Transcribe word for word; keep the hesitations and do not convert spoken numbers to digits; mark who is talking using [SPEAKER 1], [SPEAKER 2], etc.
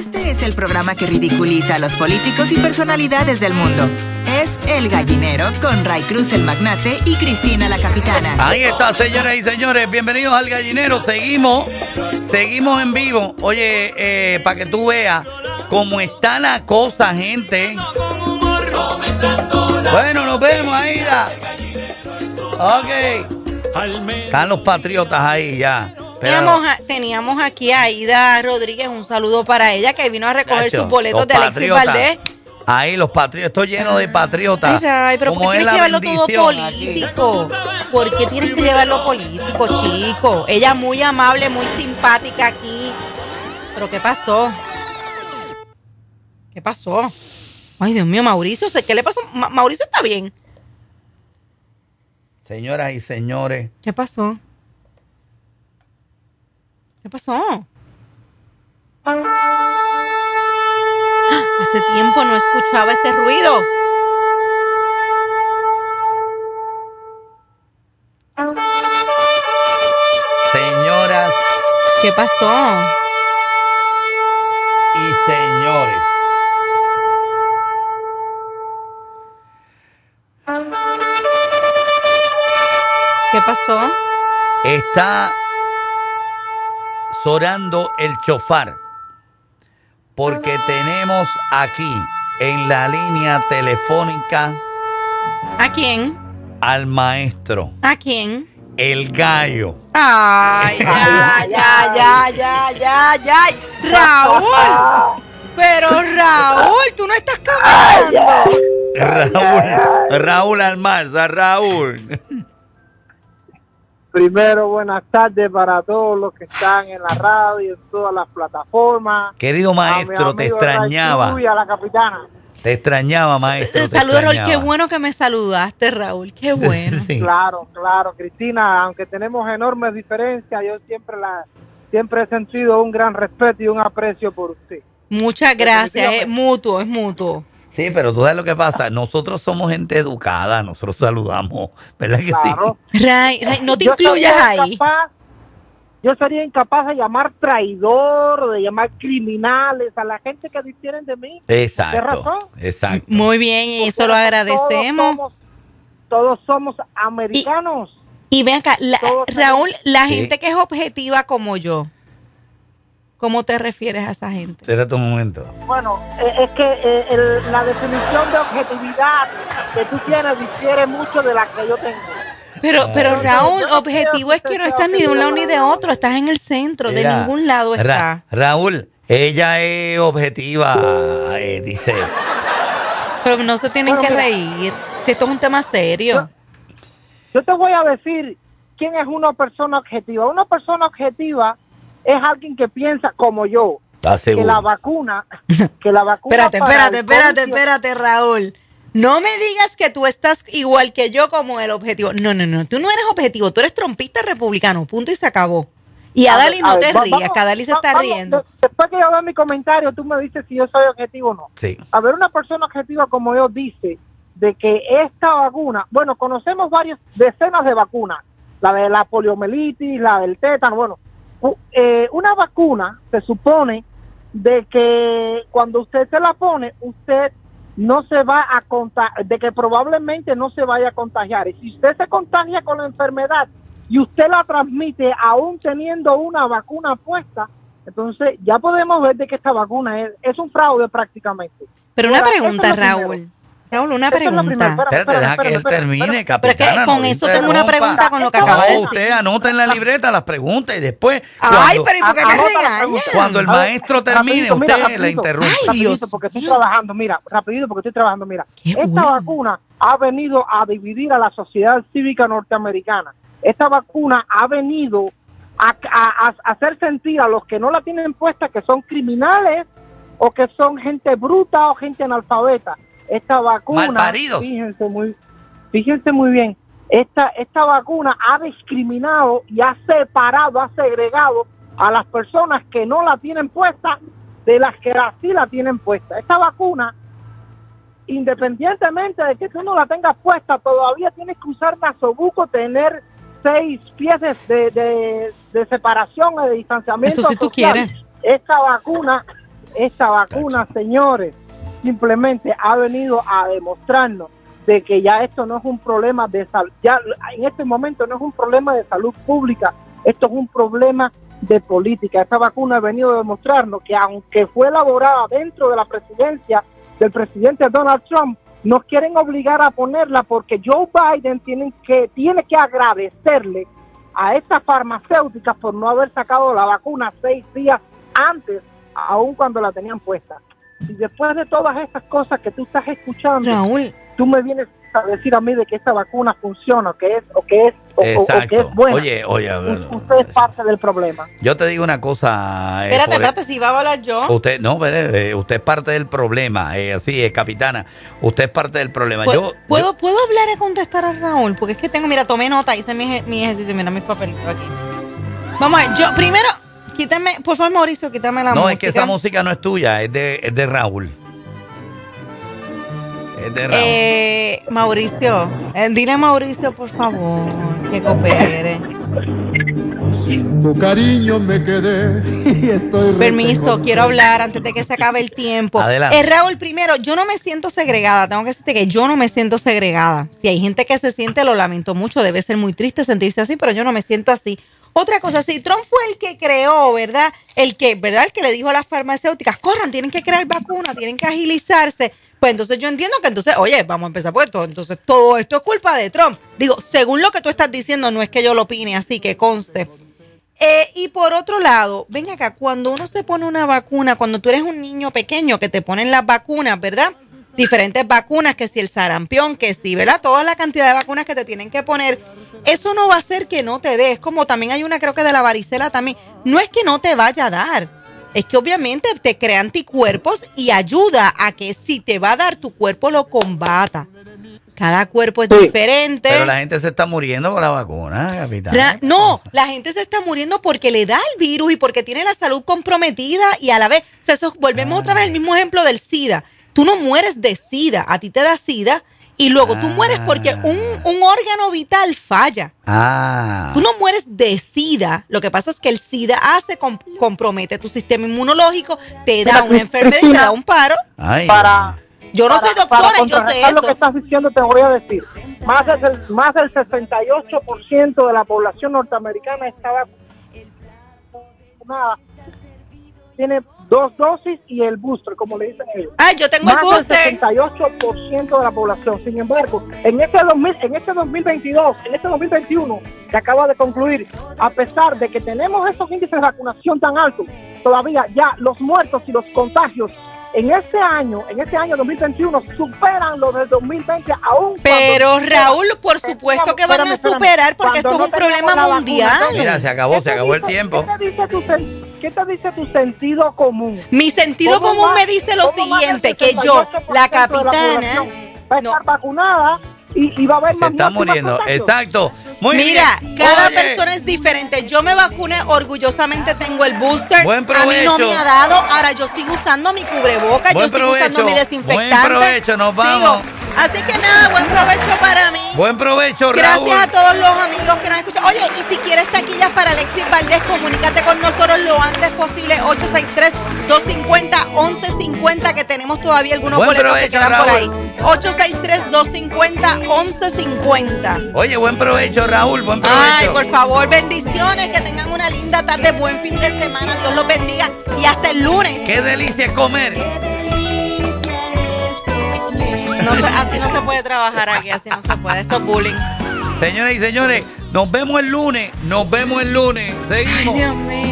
[SPEAKER 1] Este es el programa que ridiculiza a los políticos y personalidades del mundo. Es El Gallinero con Ray Cruz, el magnate, y Cristina, la capitana.
[SPEAKER 2] Ahí está, señoras y señores. Bienvenidos al Gallinero. Seguimos, seguimos en vivo. Oye, eh, para que tú veas cómo está la cosa, gente. Bueno, nos vemos, Aida. Ok. Están los patriotas ahí ya.
[SPEAKER 3] Teníamos, a, teníamos aquí a Aida Rodríguez, un saludo para ella, que vino a recoger Nacho, sus boletos de Alexis Valdés.
[SPEAKER 2] Ahí los patriotas, estoy lleno de patriotas.
[SPEAKER 3] Ay, Ray, pero ¿por qué tienes que llevarlo todo político? Aquí. ¿Por qué tienes que llevarlo político, chico? Ella muy amable, muy simpática aquí. ¿Pero qué pasó? ¿Qué pasó? Ay, Dios mío, Mauricio, ¿qué le pasó? Ma- Mauricio está bien.
[SPEAKER 2] Señoras y señores.
[SPEAKER 3] ¿Qué pasó? ¿Qué pasó? Hace tiempo no escuchaba ese ruido.
[SPEAKER 2] Señoras.
[SPEAKER 3] ¿Qué pasó?
[SPEAKER 2] Y señores.
[SPEAKER 3] ¿Qué pasó?
[SPEAKER 2] Está sonando el chofar porque tenemos aquí en la línea telefónica
[SPEAKER 3] ¿A quién?
[SPEAKER 2] al maestro.
[SPEAKER 3] ¿A quién?
[SPEAKER 2] El gallo.
[SPEAKER 3] Ay, ya, ya, ya, ya, ya, ya. Raúl. Pero Raúl, tú no estás caminando.
[SPEAKER 2] Raúl, Raúl Almanza, Raúl.
[SPEAKER 4] Primero, buenas tardes para todos los que están en la radio, en todas las plataformas.
[SPEAKER 2] Querido maestro, te extrañaba.
[SPEAKER 4] Y a la capitana.
[SPEAKER 2] Te extrañaba, maestro.
[SPEAKER 3] Saludos, Raúl. Qué bueno que me saludaste, Raúl. Qué bueno.
[SPEAKER 4] Sí. Claro, claro, Cristina. Aunque tenemos enormes diferencias, yo siempre la, siempre he sentido un gran respeto y un aprecio por usted.
[SPEAKER 3] Muchas gracias. Es mutuo, es mutuo.
[SPEAKER 2] Sí, pero tú sabes lo que pasa. Nosotros somos gente educada, nosotros saludamos, ¿verdad que
[SPEAKER 4] claro.
[SPEAKER 2] sí?
[SPEAKER 3] Ray, Ray, no te
[SPEAKER 4] yo
[SPEAKER 3] incluyas ahí.
[SPEAKER 4] Incapaz, yo sería incapaz de llamar traidor, de llamar criminales a la gente que difieren de mí.
[SPEAKER 2] Exacto.
[SPEAKER 4] ¿Tienes razón?
[SPEAKER 2] Exacto.
[SPEAKER 3] Muy bien, y eso lo agradecemos.
[SPEAKER 4] Todos somos, todos somos americanos.
[SPEAKER 3] Y, y ven acá, la, Raúl, la
[SPEAKER 2] sí.
[SPEAKER 3] gente que es objetiva como yo. ¿Cómo te refieres a esa gente?
[SPEAKER 2] Espérate un momento.
[SPEAKER 4] Bueno, eh, es que eh, el, la definición de objetividad que tú tienes difiere mucho de la que yo tengo.
[SPEAKER 3] Pero,
[SPEAKER 2] Ah,
[SPEAKER 3] pero Raúl,
[SPEAKER 4] no
[SPEAKER 3] objetivo es que no estás ni de un lado ni de otro, estás en el centro,
[SPEAKER 2] Mira,
[SPEAKER 3] de ningún lado está.
[SPEAKER 2] Ra- Raúl, ella es objetiva, eh, dice.
[SPEAKER 3] Pero no se tienen
[SPEAKER 4] Bueno,
[SPEAKER 3] que
[SPEAKER 4] mira,
[SPEAKER 3] reír, si esto es un tema serio.
[SPEAKER 4] Yo, yo te voy a decir quién es una persona objetiva. Una persona objetiva es alguien que piensa como yo.
[SPEAKER 2] ¿Estás
[SPEAKER 4] Que
[SPEAKER 2] seguro?
[SPEAKER 4] la vacuna, que la vacuna.
[SPEAKER 3] Espérate,
[SPEAKER 4] para
[SPEAKER 3] espérate,
[SPEAKER 4] el
[SPEAKER 3] espérate,
[SPEAKER 4] COVID
[SPEAKER 3] espérate, Raúl. No me digas que tú estás igual que yo como el objetivo. No, no, no, tú no eres objetivo, tú eres trompista republicano, punto y se acabó. Y
[SPEAKER 4] A
[SPEAKER 3] Adali,
[SPEAKER 4] ver,
[SPEAKER 3] no
[SPEAKER 4] a
[SPEAKER 3] te
[SPEAKER 4] ver, va-
[SPEAKER 3] rías,
[SPEAKER 4] vamos,
[SPEAKER 3] que Adali se
[SPEAKER 4] va-
[SPEAKER 3] está
[SPEAKER 4] vamos,
[SPEAKER 3] riendo.
[SPEAKER 4] de- Después que yo vea mi comentario, tú me dices si yo soy objetivo o no.
[SPEAKER 2] Sí.
[SPEAKER 4] A ver, una persona objetiva como yo dice de que esta vacuna, bueno, conocemos varias decenas de vacunas, la de la poliomielitis, la del tétano, bueno, u- eh, una vacuna se supone de que cuando usted se la pone, usted no se va a contagiar, de que probablemente no se vaya a contagiar. Y si usted se contagia con la enfermedad y usted la transmite aún teniendo una vacuna puesta, entonces ya podemos ver de que esta vacuna es, es un fraude prácticamente.
[SPEAKER 3] Pero una
[SPEAKER 4] Ahora,
[SPEAKER 3] pregunta,
[SPEAKER 4] eso es lo
[SPEAKER 3] Raúl.
[SPEAKER 4] primero.
[SPEAKER 3] Raúl, una
[SPEAKER 4] Eso es lo primero.
[SPEAKER 3] pregunta.
[SPEAKER 4] Espérame,
[SPEAKER 2] Espérate, deja
[SPEAKER 4] espérame,
[SPEAKER 2] que él
[SPEAKER 4] espérame,
[SPEAKER 2] termine,
[SPEAKER 4] espérame.
[SPEAKER 3] Pero es que
[SPEAKER 2] capitana.
[SPEAKER 3] con
[SPEAKER 2] no
[SPEAKER 3] eso tengo una
[SPEAKER 2] interrumpa.
[SPEAKER 3] pregunta con lo que
[SPEAKER 4] No,
[SPEAKER 3] acaba de
[SPEAKER 2] No,
[SPEAKER 3] decir.
[SPEAKER 2] usted anota en la libreta las preguntas y después,
[SPEAKER 3] Ay,
[SPEAKER 2] cuando,
[SPEAKER 3] pero ¿y por qué me
[SPEAKER 4] Anota la
[SPEAKER 3] regaña?
[SPEAKER 4] pregunta.
[SPEAKER 2] cuando el
[SPEAKER 4] A ver,
[SPEAKER 2] maestro termine,
[SPEAKER 4] rapidito, mira,
[SPEAKER 2] usted la
[SPEAKER 4] rapidito.
[SPEAKER 2] interrumpe.
[SPEAKER 3] Ay,
[SPEAKER 4] Rapidito,
[SPEAKER 3] Dios
[SPEAKER 4] porque estoy
[SPEAKER 3] mío.
[SPEAKER 4] trabajando, mira, rapidito porque estoy trabajando, mira.
[SPEAKER 3] Qué
[SPEAKER 4] Esta
[SPEAKER 3] bueno.
[SPEAKER 4] vacuna ha venido a dividir a la sociedad cívica norteamericana. Esta vacuna ha venido a, a- a hacer sentir a los que no la tienen puesta que son criminales o que son gente bruta o gente analfabeta. Esta vacuna,
[SPEAKER 2] Malparidos.
[SPEAKER 4] fíjense muy, fíjense muy bien, esta, esta vacuna ha discriminado y ha separado, ha segregado a las personas que no la tienen puesta de las que sí la tienen puesta. Esta vacuna, independientemente de que tú no la tengas puesta, todavía tienes que usar nasobuco, tener seis pies de, de, de, de separación o de distanciamiento
[SPEAKER 3] Eso si tú
[SPEAKER 4] social.
[SPEAKER 3] quieres.
[SPEAKER 4] Esta vacuna, esta vacuna, señores, simplemente ha venido a demostrarnos de que ya esto no es un problema de salud, ya en este momento no es un problema de salud pública, esto es un problema de política. Esta vacuna ha venido a demostrarnos que aunque fue elaborada dentro de la presidencia del presidente Donald Trump, nos quieren obligar a ponerla porque Joe Biden tiene que, tiene que agradecerle a estas farmacéuticas por no haber sacado la vacuna seis días antes, aun cuando la tenían puesta. Y después de todas estas cosas que tú estás escuchando,
[SPEAKER 3] Raúl,
[SPEAKER 4] tú me vienes a decir a mí de que esta vacuna funciona, o que es, o que es, o, o que es buena.
[SPEAKER 2] Oye, oye,
[SPEAKER 4] usted es parte del problema.
[SPEAKER 2] Yo te digo una cosa.
[SPEAKER 3] Eh, espérate, espérate, si va a hablar yo.
[SPEAKER 2] Usted, no, eh, usted es parte del problema, eh, así es, capitana. Usted es parte del problema.
[SPEAKER 3] ¿Puedo,
[SPEAKER 2] yo,
[SPEAKER 3] ¿puedo,
[SPEAKER 2] yo...
[SPEAKER 3] ¿Puedo hablar y contestar a Raúl? Porque es que tengo, mira, tomé nota, hice mi, mi ejercicio, mira mis papelitos aquí. Vamos a ver, yo primero, quítame, por favor, Mauricio, quítame la
[SPEAKER 2] no,
[SPEAKER 3] música.
[SPEAKER 2] No, es que esa música no es tuya, es de, es de Raúl. Es de Raúl.
[SPEAKER 3] Eh, Mauricio, eh, dile a Mauricio, por favor, que coopere.
[SPEAKER 5] Sin tu cariño me quedé y estoy...
[SPEAKER 3] Permiso, quiero hablar antes de que se acabe el tiempo.
[SPEAKER 2] Adelante.
[SPEAKER 3] Eh, Raúl, primero, yo no me siento segregada. Tengo que decirte que yo no me siento segregada. Si hay gente que se siente, lo lamento mucho. Debe ser muy triste sentirse así, pero yo no me siento así. Otra cosa, si Trump fue el que creó, ¿verdad? El que, ¿verdad? El que le dijo a las farmacéuticas, corran, tienen que crear vacunas, tienen que agilizarse. Pues entonces yo entiendo que entonces, oye, vamos a empezar por esto. Entonces todo esto es culpa de Trump. Digo, según lo que tú estás diciendo, no es que yo lo opine así, que conste. Eh, y por otro lado, ven acá, cuando uno se pone una vacuna, cuando tú eres un niño pequeño que te ponen las vacunas, ¿verdad? Diferentes vacunas, que si el sarampión, que si, ¿verdad? Toda la cantidad de vacunas que te tienen que poner, eso no va a hacer que no te dé. Es como también hay una, creo que de la varicela también. No es que no te vaya a dar. Es que obviamente te crea anticuerpos y ayuda a que si te va a dar, tu cuerpo lo combata. Cada cuerpo es sí, diferente.
[SPEAKER 2] Pero la gente se está muriendo con la vacuna, capitán.
[SPEAKER 3] Ra- no, la gente se está muriendo porque le da el virus y porque tiene la salud comprometida y a la vez, o sea, eso, volvemos ah. otra vez al mismo ejemplo del SIDA. Tú no mueres de SIDA, a ti te da SIDA y luego ah. tú mueres porque un, un órgano vital falla.
[SPEAKER 2] Ah.
[SPEAKER 3] Tú no mueres de SIDA, lo que pasa es que el SIDA hace, com- compromete tu sistema inmunológico, te da una enfermedad y te da un paro.
[SPEAKER 2] Ay.
[SPEAKER 4] Para...
[SPEAKER 3] Yo no
[SPEAKER 4] para,
[SPEAKER 3] soy doctora,
[SPEAKER 4] para
[SPEAKER 3] yo sé eso.
[SPEAKER 4] Lo que estás diciendo te voy a decir. Más del, más del sesenta y ocho por ciento de la población norteamericana está vacunada. Tiene dos dosis y el booster, como le dicen ellos.
[SPEAKER 3] Ay, yo tengo
[SPEAKER 4] más
[SPEAKER 3] el booster.
[SPEAKER 4] Del sesenta y ocho por ciento de la población. Sin embargo, en este dos mil, en este dos mil veintidós, en este dos mil veintiuno que acaba de concluir, a pesar de que tenemos esos índices de vacunación tan altos, todavía ya los muertos y los contagios en este año, en este año dos mil veintiuno, superan los del dos mil veinte aún.
[SPEAKER 3] Pero Raúl, por supuesto que van a superar porque esto es un problema mundial.
[SPEAKER 2] Mira, se acabó, se acabó el tiempo.
[SPEAKER 4] ¿Qué te dice tu, qué te dice tu sentido común?
[SPEAKER 3] Mi sentido común me dice lo siguiente, que yo, la capitana,
[SPEAKER 4] va a estar vacunada. Y, y va a haber
[SPEAKER 2] se
[SPEAKER 4] más
[SPEAKER 2] está muriendo, exacto. Muy
[SPEAKER 3] Mira,
[SPEAKER 2] bien.
[SPEAKER 3] cada
[SPEAKER 2] Oye.
[SPEAKER 3] persona es diferente. Yo me vacuné, orgullosamente tengo el booster.
[SPEAKER 2] Buen provecho.
[SPEAKER 3] A mí no me ha dado. Ahora yo sigo usando mi cubreboca,
[SPEAKER 2] Buen
[SPEAKER 3] yo sigo
[SPEAKER 2] provecho.
[SPEAKER 3] usando mi desinfectante.
[SPEAKER 2] Buen provecho, nos vamos.
[SPEAKER 3] Sigo. Así que nada, buen provecho para mí.
[SPEAKER 2] Buen provecho, Raúl.
[SPEAKER 3] Gracias a todos los amigos que nos escuchan. Oye, y si quieres taquillas para Alexis Valdés, comunícate con nosotros lo antes posible. ocho seis tres, dos cinco cero, once cincuenta, que tenemos todavía algunos
[SPEAKER 2] buen
[SPEAKER 3] boletos
[SPEAKER 2] provecho,
[SPEAKER 3] que quedan
[SPEAKER 2] Raúl.
[SPEAKER 3] por ahí. ocho seis tres, dos cinco cero, once cincuenta.
[SPEAKER 2] Oye, buen provecho, Raúl, buen provecho.
[SPEAKER 3] Ay, por favor, bendiciones, que tengan una linda tarde, buen fin de semana, Dios los bendiga y hasta el lunes.
[SPEAKER 2] Qué delicia es comer.
[SPEAKER 3] No se, así no se puede trabajar aquí, así no se puede, esto es bullying.
[SPEAKER 2] Señoras y señores, nos vemos el lunes, nos vemos el lunes, seguimos.
[SPEAKER 3] Ay, Dios mío.